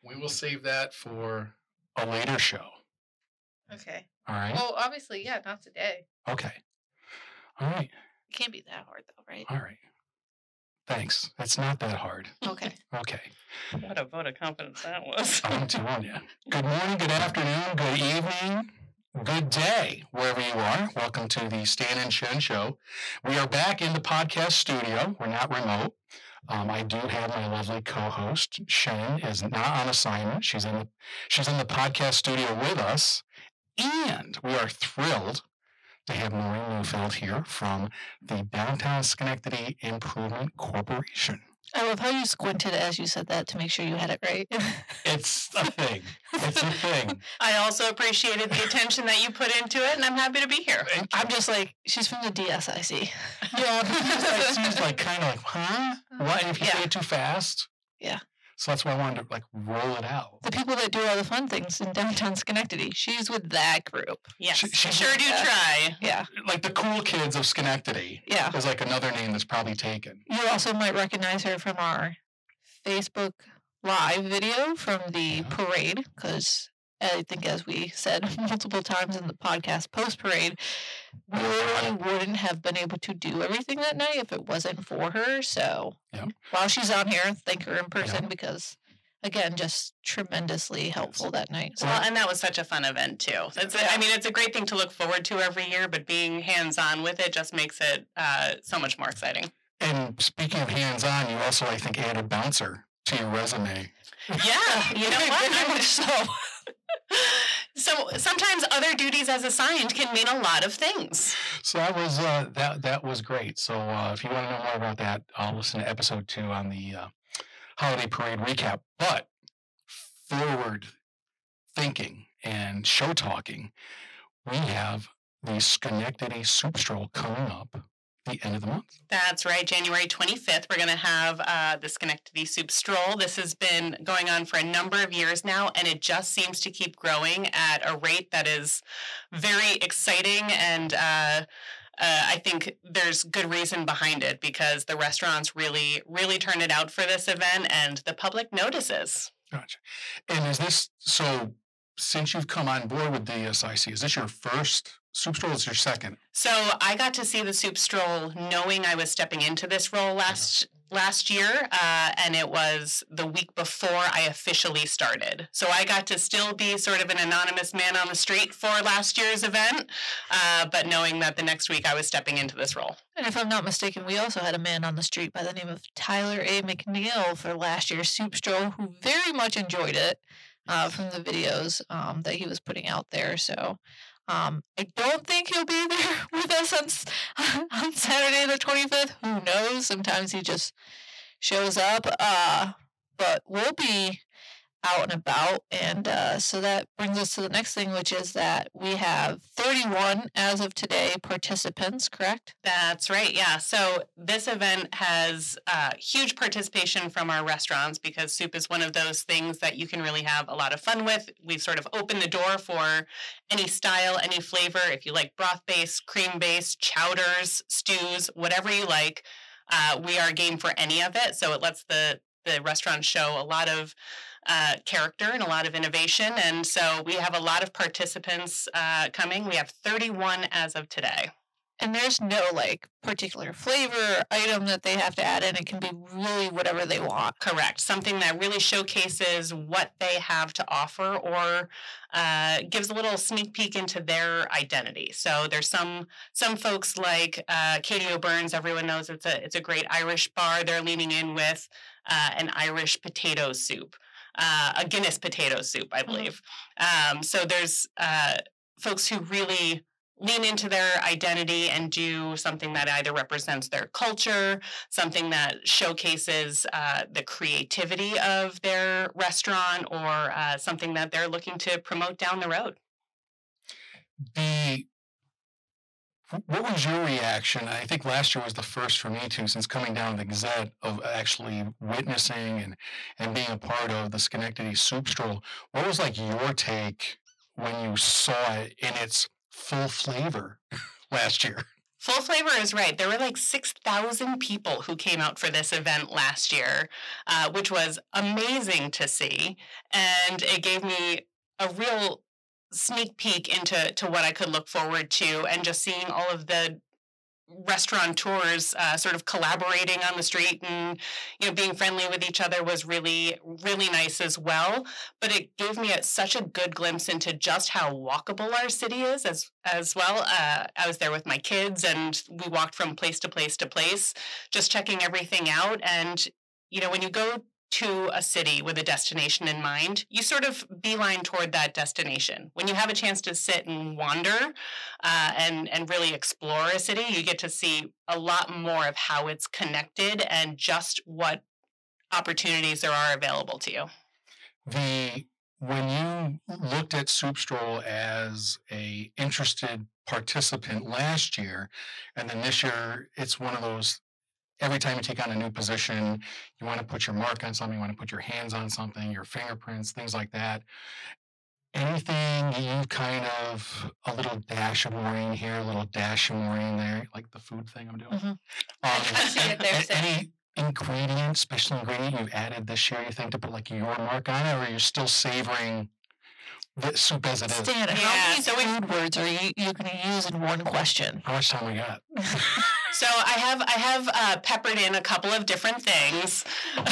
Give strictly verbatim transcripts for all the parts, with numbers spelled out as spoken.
We will save that for a later show. Okay. All right. Well, obviously, yeah, not today. Okay. All right. It can't be that hard, though, right? All right. Thanks. It's not that hard. Okay. Okay. What a vote of confidence that was. I'm telling you. Good morning, good afternoon, good evening, good day, wherever you are. Welcome to the Stan and Shen Show. We are back in the podcast studio. We're not remote. Um, I do have my lovely co-host. Shen is not on assignment. She's in the she's in the podcast studio with us, and we are thrilled to have Maureen Neufeld here from the Downtown Schenectady Improvement Corporation. I love how you squinted as you said that to make sure you had it right. It's a thing. It's a thing. I also appreciated the attention that you put into it, and I'm happy to be here. I'm just like, she's from the D S I C. Yeah, but it seems like kind of like, huh? What? And if you Yeah. say it too fast? Yeah. So that's why I wanted to like roll it out. The people that do all the fun things in downtown Schenectady, she's with that group. Yes, She- she- sure do Yeah. try. Yeah. Like the cool kids of Schenectady Yeah. is like another name that's probably taken. You also might recognize her from our Facebook Live video from the Yeah. parade, because I think, as we said multiple times in the podcast post parade, we really wouldn't have been able to do everything that night if it wasn't for her. So Yeah. while she's on here, thank her in person Yeah. because, again, just tremendously helpful that night. So, Well, and that was such a fun event too. It's a, I mean, it's a great thing to look forward to every year, but being hands-on with it just makes it uh, so much more exciting. And speaking of hands-on, you also, I think, added bouncer to your resume. Yeah, you know what? Very much so. So sometimes other duties as assigned can mean a lot of things. So that was uh, that that was great. So uh, if you want to know more about that, I'll listen to episode two on the uh, holiday parade recap. But forward thinking and show talking, we have the Schenectady Soup Stroll coming up the end of the month. That's right. January twenty-fifth, we're going to have uh, the Schenectady Soup Stroll. This has been going on for a number of years now, and it just seems to keep growing at a rate that is very exciting. And uh, uh, I think there's good reason behind it because the restaurants really, really turn it out for this event, and the public notices. Gotcha. And is this so? Since you've come on board with D S I C, is this your first soup stroll? Or is your second? So I got to see the Soup Stroll knowing I was stepping into this role last last year, uh, and it was the week before I officially started. So I got to still be sort of an anonymous man on the street for last year's event, uh, but knowing that the next week I was stepping into this role. And if I'm not mistaken, we also had a man on the street by the name of Tyler A. McNeil for last year's Soup Stroll who very much enjoyed it uh, from the videos um, that he was putting out there. So um, I don't think he'll be there with us on, s- on Saturday the twenty-fifth. Who knows? Sometimes he just shows up. Uh, but we'll be out and about. And uh, so that brings us to the next thing, which is that we have thirty-one as of today participants, correct? That's right, yeah. So this event has uh, huge participation from our restaurants because soup is one of those things that you can really have a lot of fun with. We've sort of opened the door for any style, any flavor. If you like broth-based, cream-based, chowders, stews, whatever you like, uh, we are game for any of it. So it lets the, the restaurant show a lot of uh, character and a lot of innovation. And so we have a lot of participants uh, coming. We have thirty-one as of today. And there's no like particular flavor or item that they have to add in. It can be really whatever they want. Correct. Something that really showcases what they have to offer or uh, gives a little sneak peek into their identity. So there's some some folks like uh, Katie O'Byrne's. Everyone knows it's a it's a great Irish bar. They're leaning in with uh, an Irish potato soup, uh, a Guinness potato soup, I believe. Mm-hmm. Um, so there's uh, folks who really lean into their identity and do something that either represents their culture, something that showcases uh, the creativity of their restaurant, or uh, something that they're looking to promote down the road. The what was your reaction? I think last year was the first for me too, since coming down the Gazette, of actually witnessing and and being a part of the Schenectady Soup Stroll. What was like your take when you saw it in its full flavor last year? Full Flavor is right. There were like six thousand people who came out for this event last year, uh, which was amazing to see. And it gave me a real sneak peek into to what I could look forward to, and just seeing all of the restaurateurs uh, sort of collaborating on the street and you know being friendly with each other was really really nice as well. But it gave me a, such a good glimpse into just how walkable our city is as as well. Uh, I was there with my kids, and we walked from place to place to place, just checking everything out. And you know when you go to a city with a destination in mind, you sort of beeline toward that destination. When you have a chance to sit and wander uh, and and really explore a city, you get to see a lot more of how it's connected and just what opportunities there are available to you. The when you looked at Soup Stroll as a interested participant last year, and then this year it's one of those. Every time you take on a new position, you want to put your mark on something, you want to put your hands on something, your fingerprints, things like that. Anything you kind of a little dash of Maureen here, a little dash of Maureen there, like the food thing I'm doing. Mhm. Um, I see it there, a- Sam. any ingredient, special ingredient you've added this year, you think to put like your mark on it, or are you still savoring the soup as it is? Stan, Yeah, how many so we- food words are you, you going to use in one question? How much time we got? So I have I have uh, peppered in a couple of different things.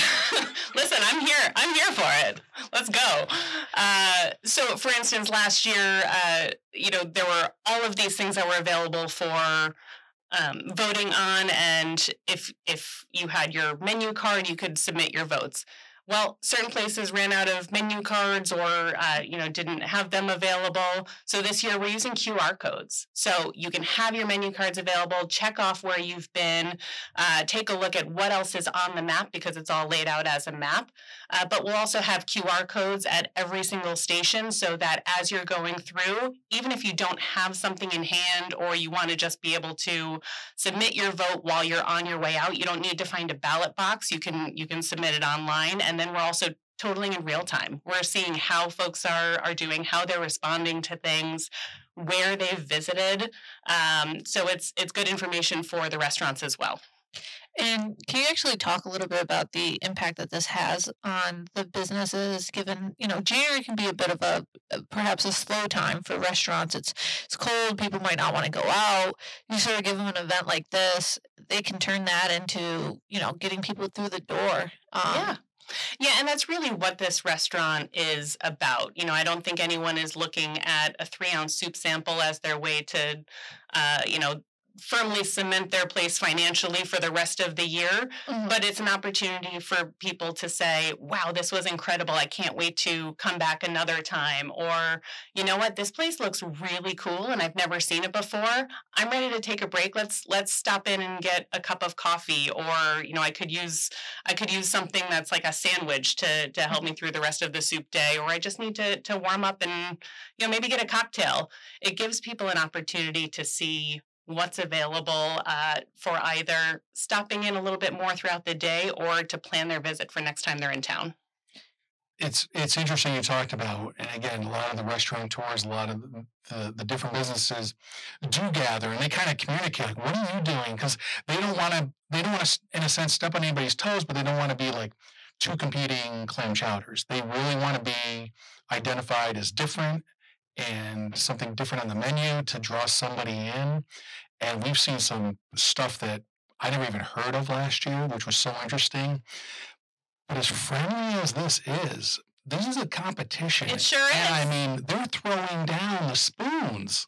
Listen, I'm here. I'm here for it. Let's go. Uh, so, for instance, last year, uh, you know, there were all of these things that were available for um, voting on, and if if you had your menu card, you could submit your votes. Well, certain places ran out of menu cards, or uh, you know didn't have them available. So this year we're using Q R codes. So you can have your menu cards available, check off where you've been, uh, take a look at what else is on the map because it's all laid out as a map. Uh, but we'll also have Q R codes at every single station so that as you're going through, even if you don't have something in hand or you want to just be able to submit your vote while you're on your way out, you don't need to find a ballot box. You can you can submit it online. And then we're also totaling in real time. We're seeing how folks are are doing, how they're responding to things, where they've visited. Um, so it's it's good information for the restaurants as well. And can you actually talk a little bit about the impact that this has on the businesses? Given you know January can be a bit of a a- perhaps a slow time for restaurants. It's it's cold. People might not want to go out. You sort of give them an event like this, they can turn that into you know getting people through the door. Um, Yeah. Yeah, and that's really what this restaurant is about. You know, I don't think anyone is looking at a three ounce soup sample as their way to, uh, you know, firmly cement their place financially for the rest of the year. mhm. But it's an opportunity for people to say, wow, this was incredible. I can't wait to come back another time. Or, you know what, this place looks really cool and I've never seen it before. I'm ready to take a break. Let's let's stop in and get a cup of coffee. Or, you know, I could use I could use something that's like a sandwich to to help me through the rest of the soup day. Or I just need to to warm up and, you know, maybe get a cocktail. It gives people an opportunity to see what's available uh, for either stopping in a little bit more throughout the day or to plan their visit for next time they're in town. It's it's interesting you talked about, and again, a lot of the restaurateurs, a lot of the, the, the different businesses do gather, and they kind of communicate, like, what are you doing? Because they don't want to, they don't want to, in a sense, step on anybody's toes, but they don't want to be like two competing clam chowders. They really want to be identified as different and something different on the menu to draw somebody in. And we've seen some stuff that I never even heard of last year, which was so interesting. But as friendly as this is, this is a competition. It sure And I is. mean, they're throwing down the spoons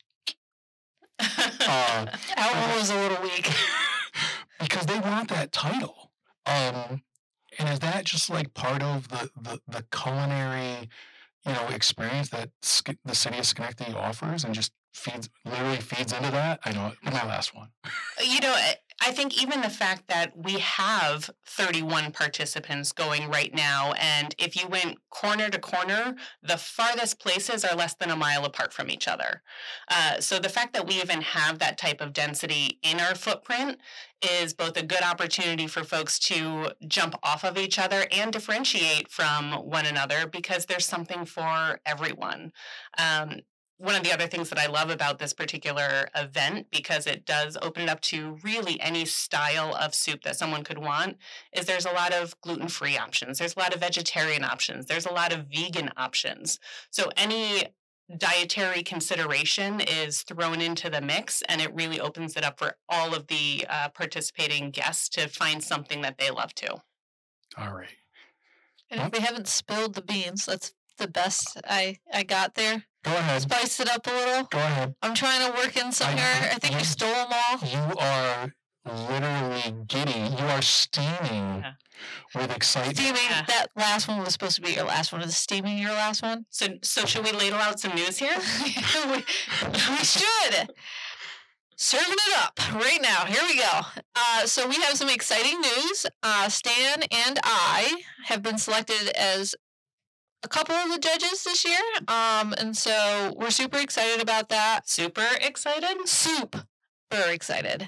uh, Alcohol is a little weak. because they want that title. Um, and is that just like part of the, the, the culinary, you know, experience that Sk- the city of Schenectady offers and just feeds, literally feeds into that? I know, my last one. You know, I- I think even the fact that we have thirty-one participants going right now, and if you went corner to corner, the farthest places are less than a mile apart from each other. Uh, so the fact that we even have that type of density in our footprint is both a good opportunity for folks to jump off of each other and differentiate from one another because there's something for everyone. Um, one of the other things that I love about this particular event, because it does open it up to really any style of soup that someone could want, is there's a lot of gluten-free options. There's a lot of vegetarian options. There's a lot of vegan options. So any dietary consideration is thrown into the mix, and it really opens it up for all of the uh, participating guests to find something that they love too. All right. And if we haven't spilled the beans, that's the best I, I got there. Go ahead. Spice it up a little. Go ahead. I'm trying to work in some here. I think you stole them all. You are literally giddy. You are steaming Yeah. with excitement. Steaming, Yeah. that last one was supposed to be your last one. Is steaming your last one? So, so should we ladle out some news here? we, we should. Serving it up right now. Here we go. Uh, so we have some exciting news. Uh, Stan and I have been selected as a couple of the judges this year. Um, and so we're super excited about that. Super excited? Super excited.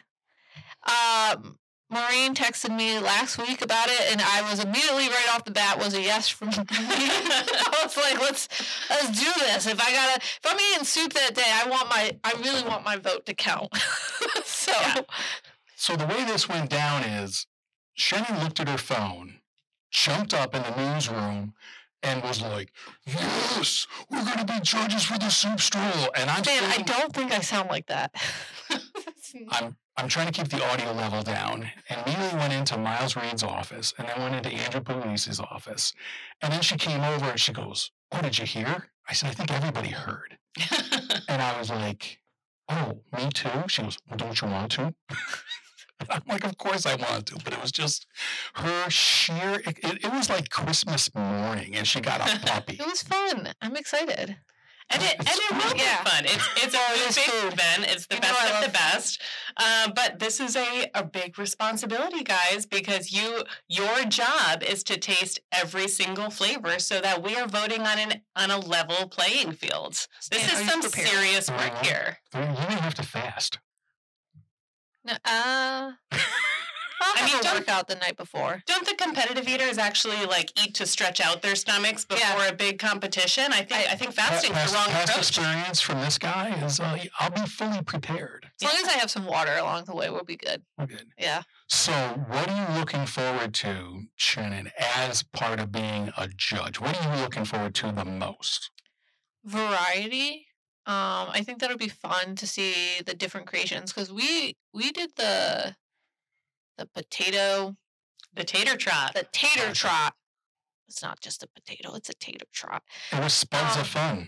Um, Maureen texted me last week about it, and I was immediately right off the bat was a yes from me. I was like, let's let's do this. If I gotta, if I'm eating soup that day, I want my, I really want my vote to count. so, Yeah. So the way this went down is Shannon looked at her phone, jumped up in the newsroom, and was like, yes, we're going to be judges for the soup stroll. And I'm man, I thinking- don't think I sound like that. I'm I'm trying to keep the audio level down. And Neely went into Miles Reed's office and then went into Andrew Police's office. And then she came over and she goes, oh, did you hear? I said, I think everybody heard. And I was like, oh, me too? She goes, well, don't you want to? I'm like, of course I want to. But it was just her sheer, it, it, it was like Christmas morning and she got a puppy. It was fun. I'm excited. And it, and it will be Yeah. fun. It's it's Oh, a it is big food. event. It's the You know best I of love the best. Uh, but this is a, a big responsibility, guys, because you your job is to taste every single flavor so that we are voting on an on a level playing field. This Stan, are is you some prepared? serious work Uh-huh. here. You may have to fast. No, uh, I'll I mean, have a don't- workout the night before. Don't the competitive eaters actually like eat to stretch out their stomachs before Yeah. a big competition? I think I, think fasting is past, the wrong past approach. experience from this guy is uh, I'll be fully prepared. As long as I have some water along the way, we'll be good. We're good. Yeah. So, what are you looking forward to, Shannon, as part of being a judge? What are you looking forward to the most? Variety. Um, I think that'll be fun to see the different creations because we we did the the potato The tater trot. the tater Gotcha. trot. It's not just a potato; it's a tater trot. It was spuds Um, of fun.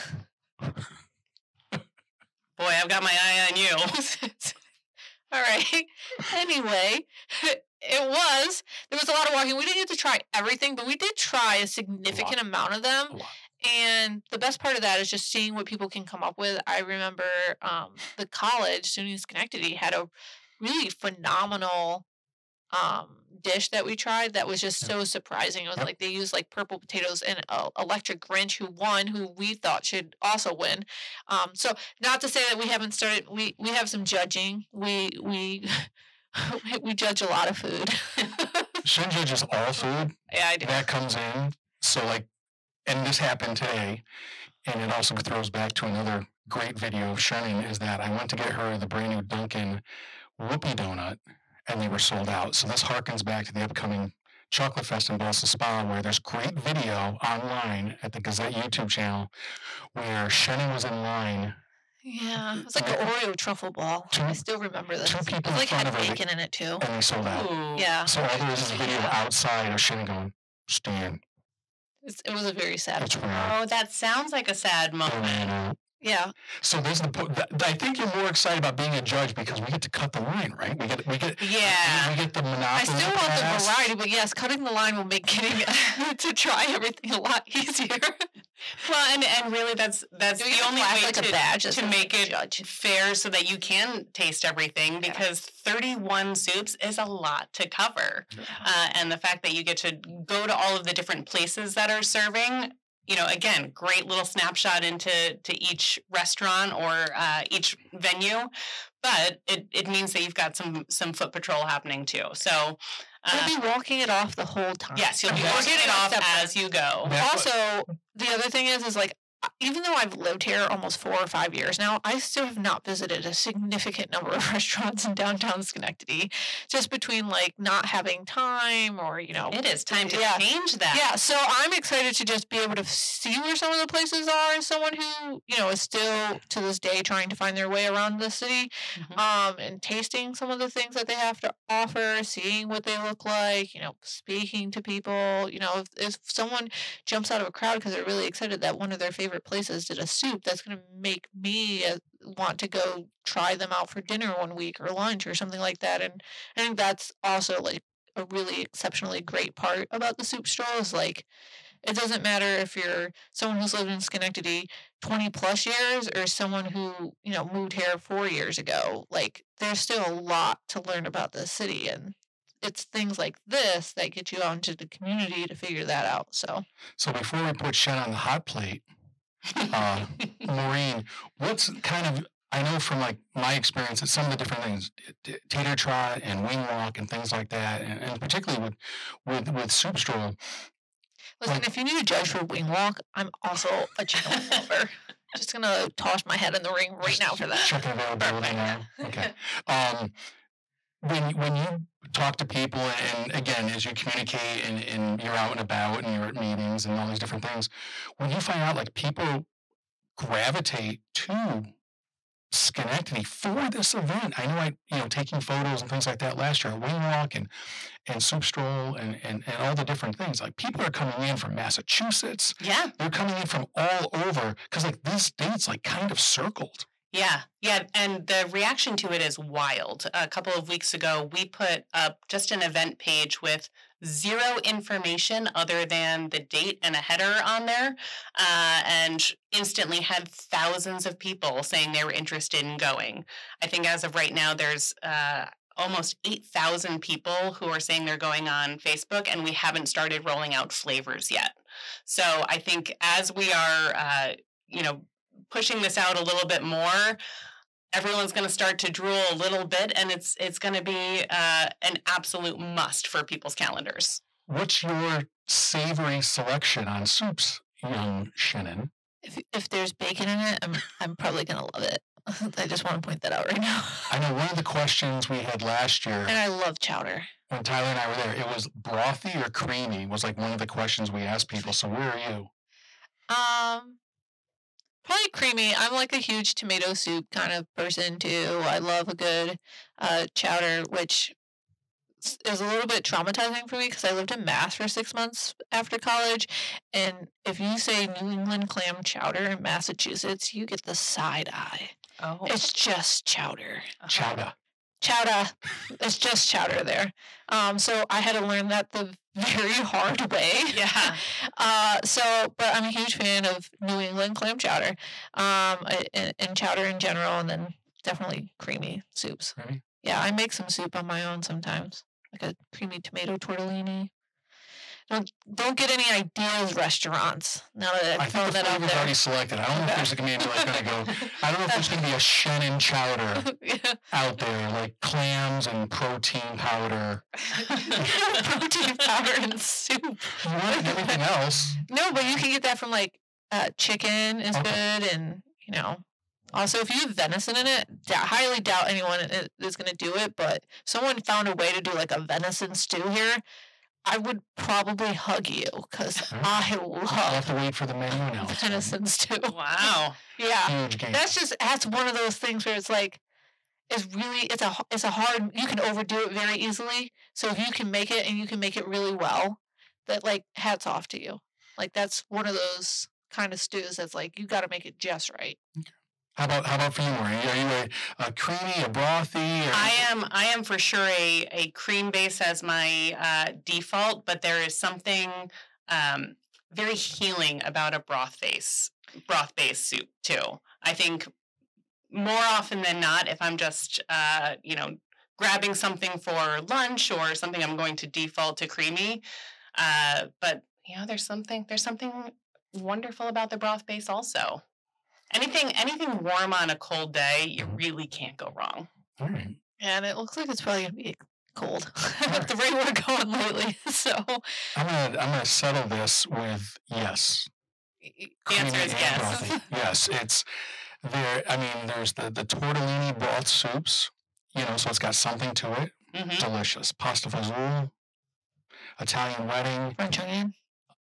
Boy, I've got my eye on you. All right. Anyway, it was there was a lot of walking. We didn't get to try everything, but we did try a significant amount of them. A lot. And the best part of that is just seeing what people can come up with. I remember um, the college, SUNY Schenectady, had a really phenomenal um, dish that we tried that was just Yep. so surprising. It was Yep. like they used like purple potatoes and uh, Electric Grinch, who won, who we thought should also win. Um, so not to say that we haven't started. We we have some judging. We we we judge a lot of food. Shannon judges all food Yeah, I do. that comes in. So, like, and this happened today, and it also throws back to another great video of Shannon is that I went to get her the brand new Dunkin' Whoopie Donut, and they were sold out. So this harkens back to the upcoming Chocolate Fest in Boston Spa, where there's great video online at the Gazette YouTube channel, where Shannon was in line. Yeah, it was like an Oreo truffle ball. Two- I still remember this. two It people was in like front had of her. bacon in it too. And they sold out. Ooh. Yeah, So all there is is a video outside of Shannon going, Stan, it's, it was a very sad. it's moment. rare. Oh, that sounds like a sad They're moment. ran out. Yeah, So there's the po- th- I think you're more excited about being a judge because we get to cut the line, right? We get we get Yeah. we get the monopoly. I still want the pass. variety, but yes, cutting the line will make getting to try everything a lot easier. Well, and, and really that's that's Do we the have only class way like a to, badge to as a make it judge? fair so that you can taste everything because thirty-one soups is a lot to cover. Uh, and the fact that you get to go to all of the different places that are serving, you know, again, great little snapshot into to each restaurant or uh, each venue, but it, it means that you've got some some foot patrol happening too. So, uh, We'll be walking it off the whole time. yes, you'll be That's- working it off Separate. as you go. That- Also, the other thing is, is like even though I've lived here almost four or five years now, I still have not visited a significant number of restaurants in downtown Schenectady, just between like not having time or, you know. It is time to yeah. change that. Yeah, so I'm excited to just be able to see where some of the places are as someone who, you know, is still to this day trying to find their way around the city, Mhm. um, and tasting some of the things that they have to offer, seeing what they look like, you know, speaking to people. You know, if, if someone jumps out of a crowd because they're really excited that one of their favorite places did a soup, that's going to make me uh, want to go try them out for dinner one week or lunch or something like that. And I think that's also like a really exceptionally great part about the soup stroll is like it doesn't matter if you're someone who's lived in Schenectady twenty plus years or someone who, you know, moved here four years ago. Like there's still a lot to learn about this city, and it's things like this that get you out into the community to figure that out. So So before we put Shen on the hot plate, uh, Maureen, what's kind of, I know from like my experience that some of the different things, t- tater trot and wing walk and things like that, and, and particularly with with with soup stroll. listen, Like- if you need a judge for wing walk, I'm also a chicken lover. Just gonna toss my head in the ring right now for that. Checking availability now. Okay. Um, when when you talk to people, and again, as you communicate and, and you're out and about and you're at meetings and all these different things, when you find out like people gravitate to Schenectady for this event, I know I, you know, taking photos and things like that last year, wing walk and and soup stroll and, and and all the different things. Like people are coming in from Massachusetts. Yeah. They're coming in from all over because like this date's like kind of circled. Yeah, yeah, and the reaction to it is wild. A couple of weeks ago, we put up just an event page with zero information other than the date and a header on there, uh, and instantly had thousands of people saying they were interested in going. I think as of right now, there's uh, almost eight thousand people who are saying they're going on Facebook, and we haven't started rolling out flavors yet. So I think as we are, uh, you know, pushing this out a little bit more, everyone's going to start to drool a little bit, and it's it's going to be uh, an absolute must for people's calendars. What's your savory selection on soups, young Shannon? If if there's bacon in it, I'm I'm probably gonna love it. I just want to point that out right now. I know one of the questions we had last year And I love chowder. when Tyler and I were there, it was brothy or creamy was like one of the questions we asked people. So where are you? Um, probably creamy. I'm like a huge tomato soup kind of person too. I love a good uh, chowder, which s- is a little bit traumatizing for me because I lived in Mass for six months after college. And if you say New England clam chowder in Massachusetts, you get the side eye. Oh, It's just chowder. Chowder. Chowder. It's just chowder there. Um, so I had to learn that the very hard way. Yeah. Uh, so, but I'm a huge fan of New England clam chowder, um, I- and, and chowder in general, and then definitely creamy soups. Creamy? Yeah, I make some soup on my own sometimes, like a creamy tomato tortellini. Don't don't get any ideas, restaurants. Now that I I've think thrown the that out flavor's there. already selected. I don't know if Okay. there's going to be like going to go. I don't know if there's going to be a Shannon chowder Yeah. out there, like clams and protein powder. Protein powder and soup. You want everything else. No, but you can get that from like uh, chicken is Okay. good, and you know, also if you have venison in it, I highly doubt anyone i- is going to do it. But if someone found a way to do like a venison stew here, I would probably hug you because Mhm. I I'll have love to wait for the menu announcement. venison stew. Wow. Yeah, Huge game. that's just that's one of those things where it's like it's really it's a h- it's a hard you can overdo it very easily. So if you can make it and you can make it really well, that like hats off to you. Like that's one of those kind of stews that's like you got to make it just right. How about how about for you, Maureen? Are you a, a creamy, a brothy? Or... I am I am for sure a, a cream base as my uh, default, but there is something um, very healing about a broth base broth based soup too. I think more often than not, if I'm just uh, you know grabbing something for lunch or something, I'm going to default to creamy. Uh, but you know, there's something there's something wonderful about the broth base also. Anything anything warm on a cold day, you really can't go wrong. All right. And it looks like it's probably gonna be cold with the rate we're going lately. So I'm gonna I'm gonna settle this with yes. The answer creamy is and yes. brothy. Yes, it's there. I mean, there's the the tortellini broth soups. You know, so it's got something to it. hmm Delicious. Pasta fazool, Italian wedding. French onion.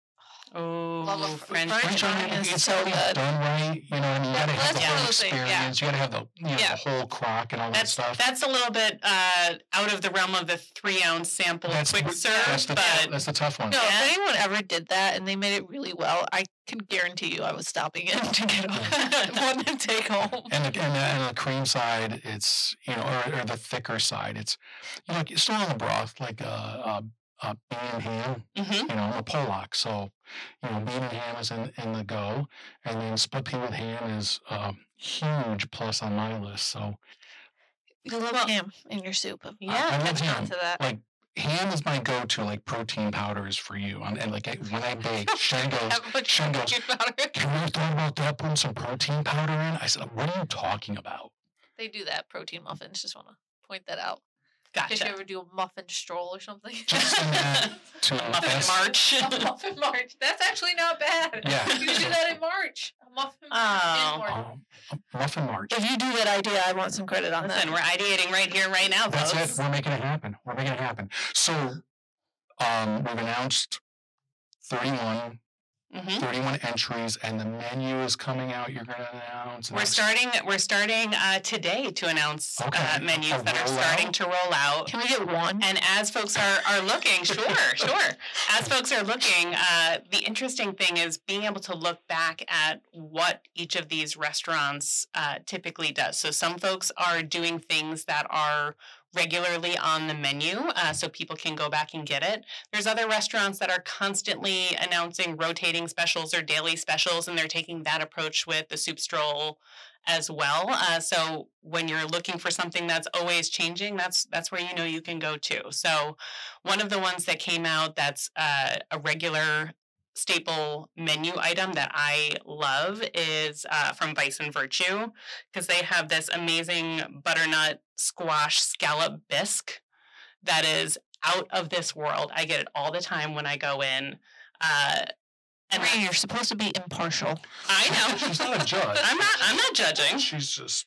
Oh, Love a fr- French, French French onion onion, is it's so gotta be good. done right. You know what I mean? You That- gotta have the that's one whole of the things, yeah. experience. You gotta have the you know Yeah. the whole crock and all that That's stuff. that's a little bit uh, out of the realm of the three ounce sample That's quick the- serve, that's the but that's the tough one. No, Yeah. if anyone ever did that and they made it really well, I can guarantee you I was stopping in to get one to take home. And the, and, the, and the cream side, it's you know, or, or the thicker side, it's you know, like, it's still on the broth, like uh, uh, uh bean and ham. Mhm. You know, I'm a Polak, so you know, bean and ham is in in the go, and then split pea with ham is a huge plus on my list. So You love Well, ham in your soup. I'm yeah, I love catching on ham. to that. Like ham is my go-to, like protein powders for you. And, and like I, when I bake, Shen goes, Have much Shen goes, protein powder. "Can we thought about that? Putting some protein powder in?" I said, "What are you talking about?" They do that protein muffins. Just want to point that out. Did you gotcha. ever do a muffin stroll or something? Just in that to Muffin best- March. a muffin march. That's actually not bad. Yeah. You do that in March. A muffin march Oh. in March. Um, muffin march. If you do that idea, I want some credit on Listen, that. we're ideating right here, right now, That's folks. it. We're making it happen. We're making it happen. So, um, we've announced thirty-one, hmm thirty-one entries, and the menu is coming out. You're going to announce. and We're that's- starting. We're starting uh, today to announce Okay. uh, menus A that are rollout? starting to roll out. Can we get one? And as folks are, are looking, sure, sure. As folks are looking, uh, the interesting thing is being able to look back at what each of these restaurants uh, typically does. So some folks are doing things that are regularly on the menu, uh, so people can go back and get it. There's other restaurants that are constantly announcing rotating specials or daily specials, and they're taking that approach with the soup stroll as well. Uh, so when you're looking for something that's always changing, that's that's where you know you can go to. So one of the ones that came out that's uh, a regular staple menu item that I love is uh, from Vice and Virtue, because they have this amazing butternut squash scallop bisque that is out of this world. I get it all the time when I go in. Uh, and Marie, that's- you're supposed to be impartial. I know. She's not a judge. I'm not. I'm not judging. She's just.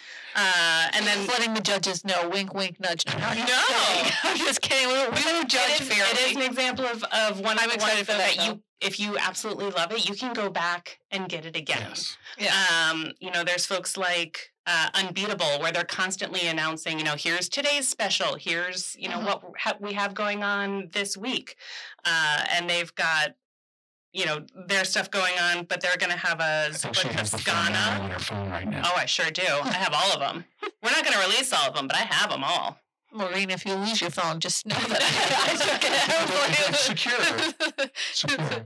Uh, and then Just letting the judges know. Wink, wink, nudge. nudge. I'm just No. kidding. I'm just kidding. We don't, we don't judge it is, fairly. it is an example of, of one I'm of the excited ones for though that, that you, if you absolutely love it, you can go back and get it again. Yes. Yeah. Um, you know, there's folks like uh, Unbeatable where they're constantly announcing, you know, here's today's special, here's you know Mhm. what ha- we have going on this week, uh, and they've got. You know, their stuff going on, but they're going to have a I think she Zuppa has the phone Toscana. on her phone right now. Oh, I sure do. I have all of them. We're not going to release all of them, but I have them all. Maureen, if you lose your phone, just know that I took it. Secure. Secure.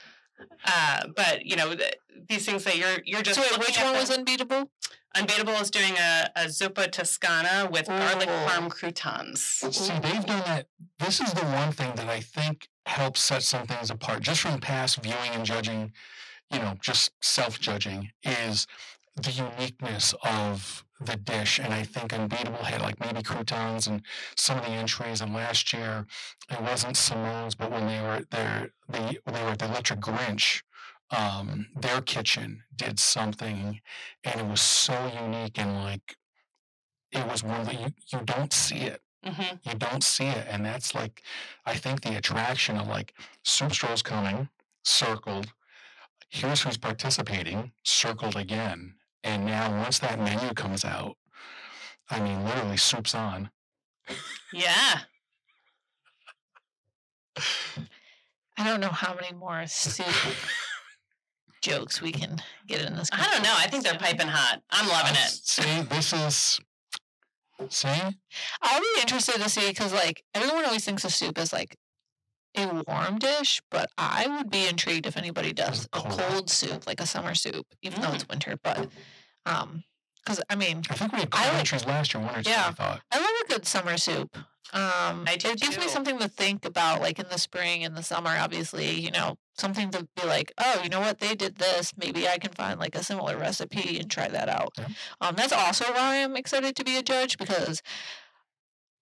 Uh, but you know, th- these things that you're you're just. So wait, looking which at one them. was unbeatable? Unbeatable is doing a, a zuppa toscana with garlic Ooh. parm croutons. See, they've done that. This is the one thing that I think helps set some things apart, just from past viewing and judging, you know, just self-judging, is the uniqueness of the dish. And I think Unbeatable had like maybe croutons and some of the entries. And last year, it wasn't Simone's, but when they were there, they, they were at the Electric Grinch. Um, their kitchen did something, and it was so unique and like it was one that you you don't see it. hmm You don't see it, and that's like I think the attraction of like soup strolls coming, circled. Here's who's participating, circled again, and now once that menu comes out, I mean literally soup's on. Yeah. I don't know how many more soup jokes we can get in this. I don't know. I think they're conversation. piping hot. I'm loving Uh, it. See, this is see. I'll be interested to see because, like, everyone always thinks of soup as like a warm dish, but I would be intrigued if anybody does a Cold. cold soup, like a summer soup, even though it's winter. But, um, because I mean, I think we had I cold like- entries last year, one or two. Yeah. I thought. I love a good summer soup. Um, I do it gives me too. something to think about, like in the spring and the summer. Obviously, you know, something to be like, oh, you know what, they did this. Maybe I can find like a similar recipe and try that out. Yeah. Um, that's also why I'm excited to be a judge because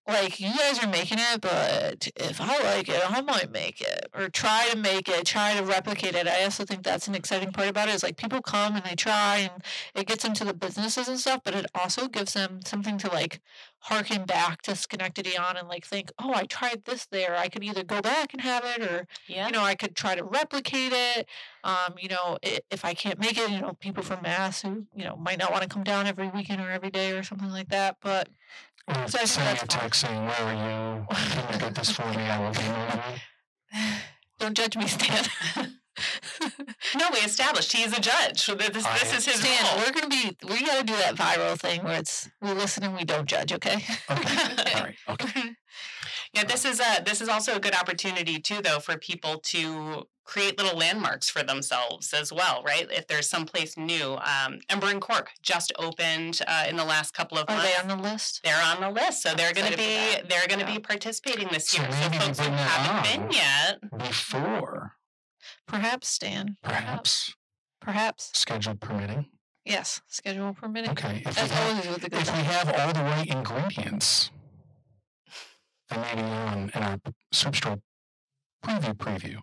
like, you guys are making it, but if I like it, I might make it or try to make it, try to replicate it. I also think that's an exciting part about it is like people come and they try and it gets into the businesses and stuff, but it also gives them something to like harken back to Schenectady on and like think, oh, I tried this there. I could either go back and have it or, Yeah. you know, I could try to replicate it. Um, you know, i- if I can't make it, you know, people from Mass who, you know, might not want to come down every weekend or every day or something like that. But Or So I think send me a that's fine. text saying, where are you? Can you get this for me? I will email you. don't judge me, Stan. No, we established he is a judge. So this, this I- is his Stan, role. we're gonna be we gotta do that viral thing where it's we listen and we don't judge, okay? Okay. All right. Okay. Yeah, this is a this is also a good opportunity too, though, for people to create little landmarks for themselves as well, right? If there's someplace new, um, Ember and Cork just opened uh, in the last couple of Are months. they on the list? They're on the list, so they're going to excited for be that. they're going to Yeah. be participating this So year. So maybe we folks who bring that haven't on. been yet, Before, Perhaps, Stan. perhaps, Perhaps. schedule permitting. Yes. Schedule permitting. Okay. If we That's have, always with the good if we stuff. have all the right ingredients, then maybe on in our soup store preview preview.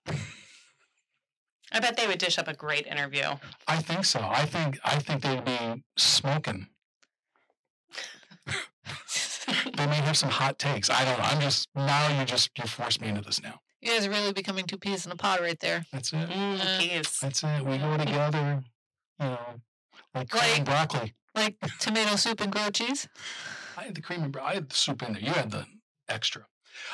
I bet they would dish up a great interview. I think so. I think I think they'd be smoking. They may have some hot takes. I don't know. I'm just now you just you forced me into this now. You guys are really becoming two peas in a pod right there. That's it. Mm, Uh, geez. That's it. We go together, you know, like cream and Like- broccoli. Like tomato soup and grilled cheese. I had the cream and bro- I had the soup in there. You had the extra.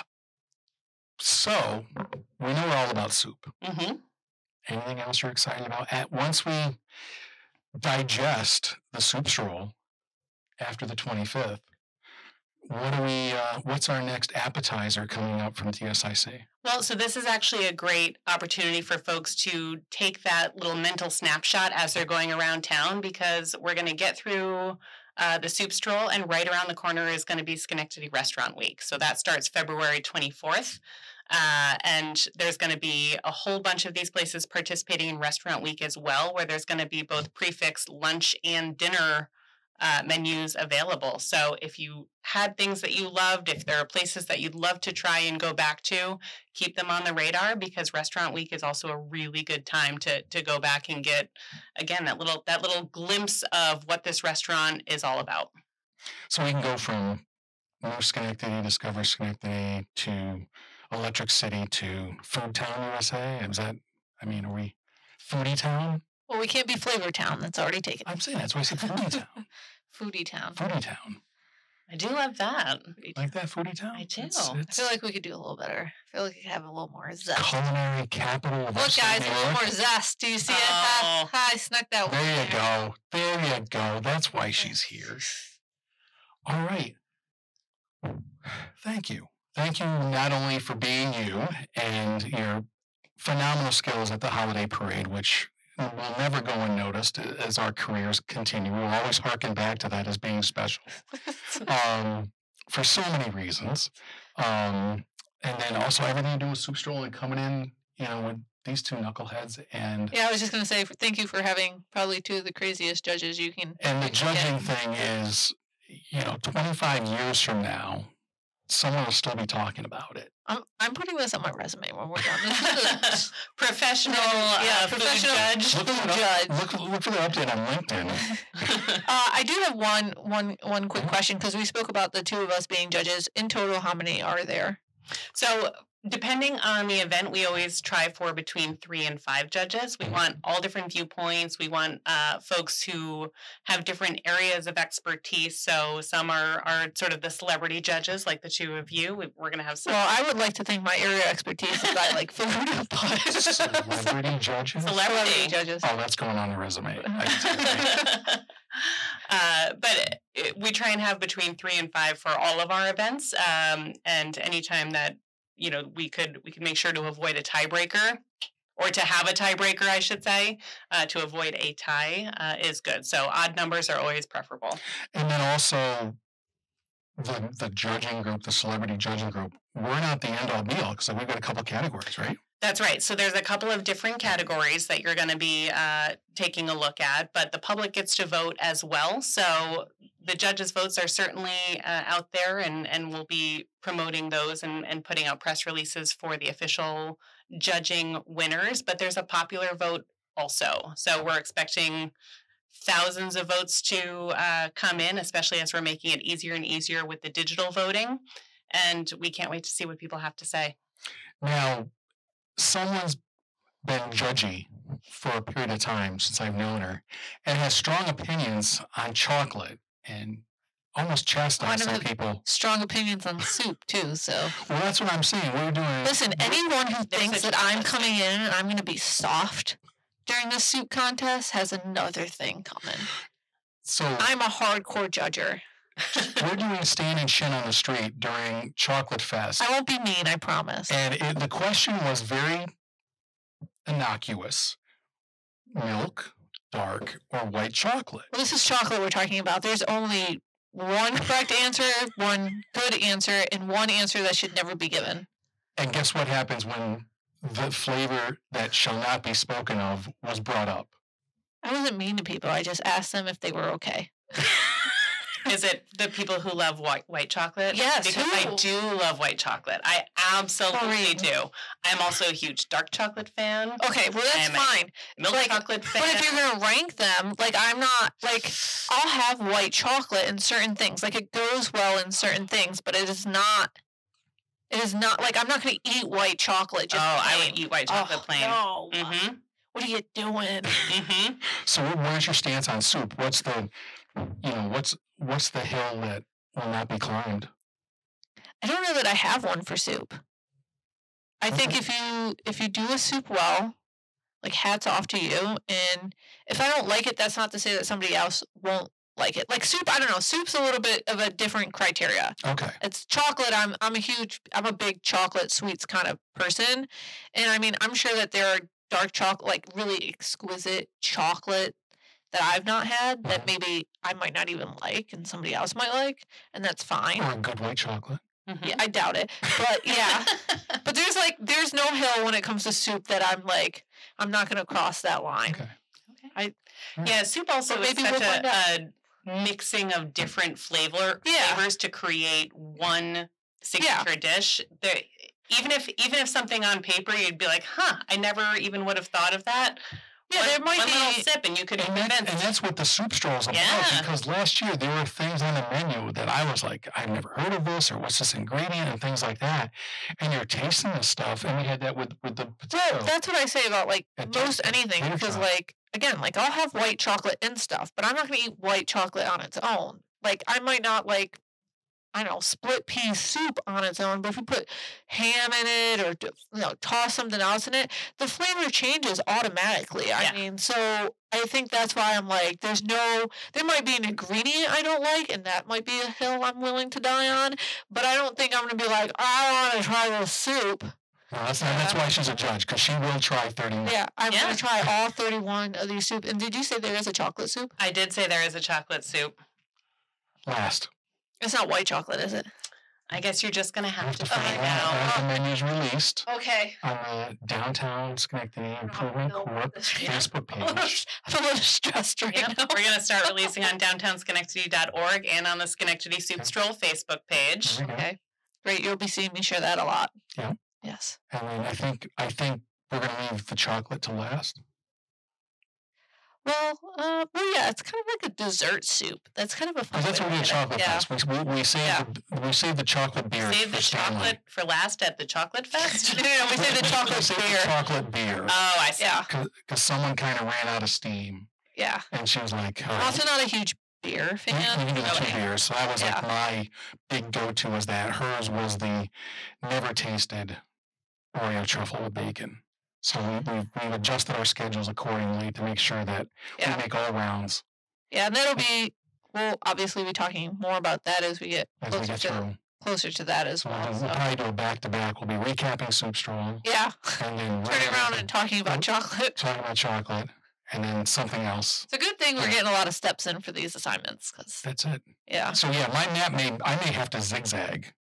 So we know we're all about soup. hmm Anything else you're excited about? At once we digest the soup stroll after the twenty-fifth, what do we? Uh, what's our next appetizer coming up from T S I C? Well, so this is actually a great opportunity for folks to take that little mental snapshot as they're going around town because we're going to get through uh, the soup stroll, and right around the corner is going to be Schenectady Restaurant Week. So that starts February twenty-fourth. Uh, and there's going to be a whole bunch of these places participating in Restaurant Week as well, where there's going to be both prefix lunch and dinner uh, menus available. So if you had things that you loved, if there are places that you'd love to try and go back to, keep them on the radar because Restaurant Week is also a really good time to to go back and get, again, that little that little glimpse of what this restaurant is all about. So we can go from New Schenectady, Discover Schenectady to Electric City to Food Town U S A. Is that? I mean, are we Foodie Town? Well, we can't be Flavor Town. That's already taken. I'm saying that's why I said Foodie Town. Foodie Town. Foodie Town. I do love that. Like that Foodie Town? I do. It's, I it's feel like we could do a little better. I feel like we could have a little more zest. culinary capital of Look, upstate guys, New a little York. more zest. Do you see it? Oh. Ha, ha, I snuck that one. There you in go. There you go. That's why she's here. All right. Thank you. Thank you not only for being you and your phenomenal skills at the holiday parade, which will never go unnoticed as our careers continue. We'll always harken back to that as being special um, for so many reasons. Um, and then also everything you do with Soup Stroll and coming in, you know, with these two knuckleheads and Yeah, I was just gonna say thank you for having probably two of the craziest judges you can. And the you can get. judging thing is, you know, twenty-five years from now, someone will still be talking about it. I'm I'm putting this on my resume when we're done. Professional, Yeah, uh, food professional- judge. Look, for Food the, judge. look, look for the update on LinkedIn. uh, I do have one one one quick question because we spoke about the two of us being judges. In total, how many are there? So depending on the event, we always try for between three and five judges. We want all different viewpoints. We want uh, folks who have different areas of expertise. So some are, are sort of the celebrity judges, like the two of you. We, we're going to have some Well, I would like to think my area of expertise is I like food, but Celebrity judges? Celebrity. judges. Oh, that's going on the resume. I can tell you that. uh, but it, we try and have between three and five for all of our events. Um, and anytime that, you know, we could we could make sure to avoid a tiebreaker or to have a tiebreaker, I should say, uh, to avoid a tie uh, is good. So odd numbers are always preferable. And then also, the the judging group, the celebrity judging group, we're not the end all be all because we've got a couple categories, right? That's right. So there's a couple of different categories that you're going to be uh, taking a look at, but the public gets to vote as well. So the judges' votes are certainly uh, out there, and, and we'll be promoting those and, and putting out press releases for the official judging winners. But there's a popular vote also. So we're expecting thousands of votes to uh, come in, especially as we're making it easier and easier with the digital voting. And we can't wait to see what people have to say. Now, someone's been judgy for a period of time since I've known her and has strong opinions on chocolate and almost chastised some people. Strong opinions on soup, too, so. Well, that's what I'm saying. We're doing. Listen, anyone who thinks that I'm coming in and I'm going to be soft during the soup contest has another thing coming. So I'm a hardcore judger. We're doing Stan and Shin on the Street during Chocolate Fest. I won't be mean, I promise. And it, the question was very innocuous. Milk, dark, or white chocolate? Well, this is chocolate we're talking about. There's only one correct answer, one good answer, and one answer that should never be given. And guess what happens when the flavor that shall not be spoken of was brought up? I wasn't mean to people. I just asked them if they were okay. Is it the people who love white white chocolate? Yes. Because who? I do love white chocolate. I absolutely Sorry. do. I'm also a huge dark chocolate fan. Okay, well, that's I'm a fine. Milk Like, chocolate fan. But if you're going to rank them, like, I'm not, like, I'll have white chocolate in certain things. Like, it goes well in certain things, but it is not, it is not, like, I'm not going to eat white chocolate just oh, I plain. would eat white chocolate oh, plain. No. Mm-hmm. What are you doing? Mm-hmm. So where's your stance on soup? What's the, you know, what's what's the hill that will not be climbed? I don't know that I have one for soup. I think Okay. if you if you do a soup well, like hats off to you. And if I don't like it, that's not to say that somebody else won't like it. Like soup, I don't know. Soup's a little bit of a different criteria. Okay. It's chocolate. I'm I'm a huge I'm a big chocolate sweets kind of person. And I mean, I'm sure that there are dark chocolate, like really exquisite chocolate that I've not had that maybe I might not even like and somebody else might like, and that's fine. Or a good white chocolate. Mm-hmm. Yeah, I doubt it. But yeah. But there's like there's no hill when it comes to soup that I'm like I'm not gonna cross that line. Okay. I Yeah, soup also But is maybe such we'll find out. a, a mixing of different flavor Yeah. flavors to create one signature dish. There, even if even if something on paper you'd be like, huh, I never even would have thought of that. Yeah, one, there might one be little sip and you could be And, that, convinced. and that's what the soup stroll is about. Yeah. Because last year there were things on the menu that I was like, I've never heard of this, or what's this ingredient, and things like that. And you're tasting this stuff, and we had that with with the potato. well, that's what I say about like And most chocolate, anything potato because chop. like again, like I'll have white chocolate and stuff, but I'm not gonna eat white chocolate on its own. Like I might not like I don't know, split pea soup on its own, but if you put ham in it or you know, toss something else in it, the flavor changes automatically. Yeah. I mean, so I think that's why I'm like, there's no, there might be an ingredient I don't like, and that might be a hill I'm willing to die on, but I don't think I'm going to be like, I want to try this soup. No, that's, not, that's why she's a judge, because she will try thirty-one. Yeah, I'm Yeah. going to try all thirty-one of these soup. And did you say there is a chocolate soup? I did say there is a chocolate soup. Last. It's not white chocolate, is it? I guess you're just gonna You have have to to find find out out. as the menu's released Okay. on the Downtown Schenectady Improvement know Corp this yet. Facebook I'm a little, page. I'm a little stressed right Yep. now. We're going to start releasing on downtown schenectady dot org and on the Schenectady Soup Stroll Facebook page. There we go. Okay. Great. You'll be seeing me share that a lot. Yeah. Yes. And then I think I think we're gonna leave the chocolate to last. Well, uh, well, yeah, it's kind of like a dessert soup. That's kind of a fun Because that's way what we to did look at it. chocolate Yeah. fest. We, we, we saved Yeah. the, we saved the chocolate beer Save for the Stanley. chocolate for last at the Chocolate Fest. No, no, we saved the We chocolate saved beer. the chocolate beer. Oh, I see. Yeah. Because someone kind of ran out of steam, Yeah. and she was like, I'm oh, also not a huge beer we, fan. we can do the two Okay. beers. So that was Yeah. like my big go-to was that. Hers was the never tasted Oreo truffle with bacon. So we, we, we adjusted our schedules accordingly to make sure that Yeah. we make all rounds Yeah, and that'll be. We'll obviously be talking more about that as we get as we closer get to through. closer to that as So well. we'll, So. we'll probably do a back-to-back. We'll be recapping Soup Stroll, Yeah. and then we're Turning gonna around and talking about chocolate. talking about chocolate, and then something else. It's a good thing we're Yeah. getting a lot of steps in for these assignments, because That's it. yeah, So yeah, my map may I may have to zigzag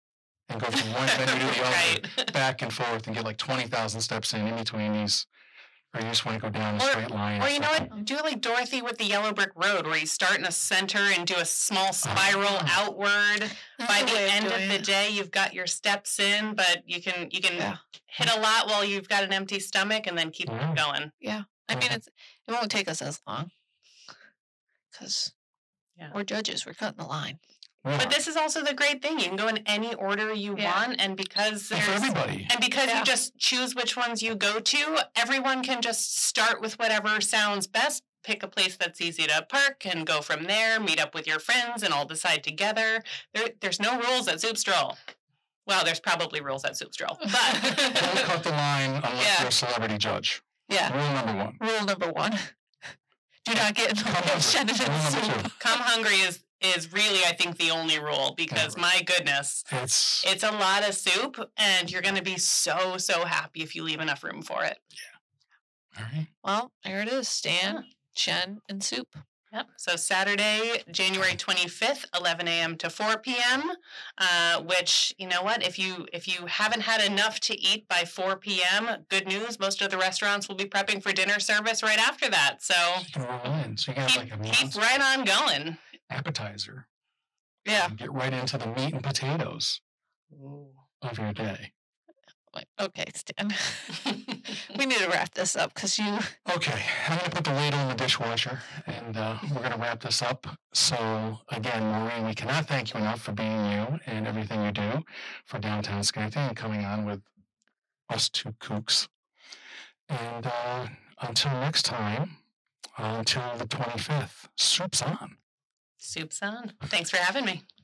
and go from one venue to the other, Right. back and forth, and get like twenty thousand steps in in between these, or you just want to go down a Or- straight line. Or and you know stuff. what? Do like Dorothy with the yellow brick road, where you start in a center and do a small spiral Ah. outward. That's By a the way end of doing the it. day, you've got your steps in, but you can you can Yeah. hit a lot while you've got an empty stomach, and then keep Yeah. going. I mean, Mhm. it's it won't take us as long because Yeah. we're judges. We're cutting the line. Yeah. But this is also the great thing. You can go in any order you Yeah. want, and because And for there's everybody. and because Yeah. you just choose which ones you go to, everyone can just start with whatever sounds best. Pick a place that's easy to park and go from there. Meet up with your friends and all decide together. There, there's no rules at Soup Stroll. Well, there's probably rules at Soup Stroll, Don't but cut the line unless Yeah. you're a celebrity judge. Yeah. Rule number one. Rule number one: do not get in the Come way hungry. of Shannon Rule and number soup. two. come hungry is is really, I think, the only rule, because Yeah. my goodness, It's it's a lot of soup, and you're going to be so so happy if you leave enough room for it. all right. Well, there it is: Stan, Shen, and soup. Yep. So Saturday, January twenty-fifth, eleven a.m. to four p.m. Uh, which, you know what, if you if you haven't had enough to eat by four p.m., good news, most of the restaurants will be prepping for dinner service right after that. So You can roll in. So you got keep, like a keep monster right on going. appetizer. Yeah. And get right into the meat and potatoes of your day. Like, okay, Stan. We need to wrap this up because you. Okay, I'm going to put the ladle in the dishwasher, and uh, we're going to wrap this up. So, again, Maureen, we cannot thank you enough for being you and everything you do for Downtown Schenectady and coming on with us two kooks. And uh, until next time, uh, until the twenty-fifth, soup's on. Soup's on. Thanks for having me.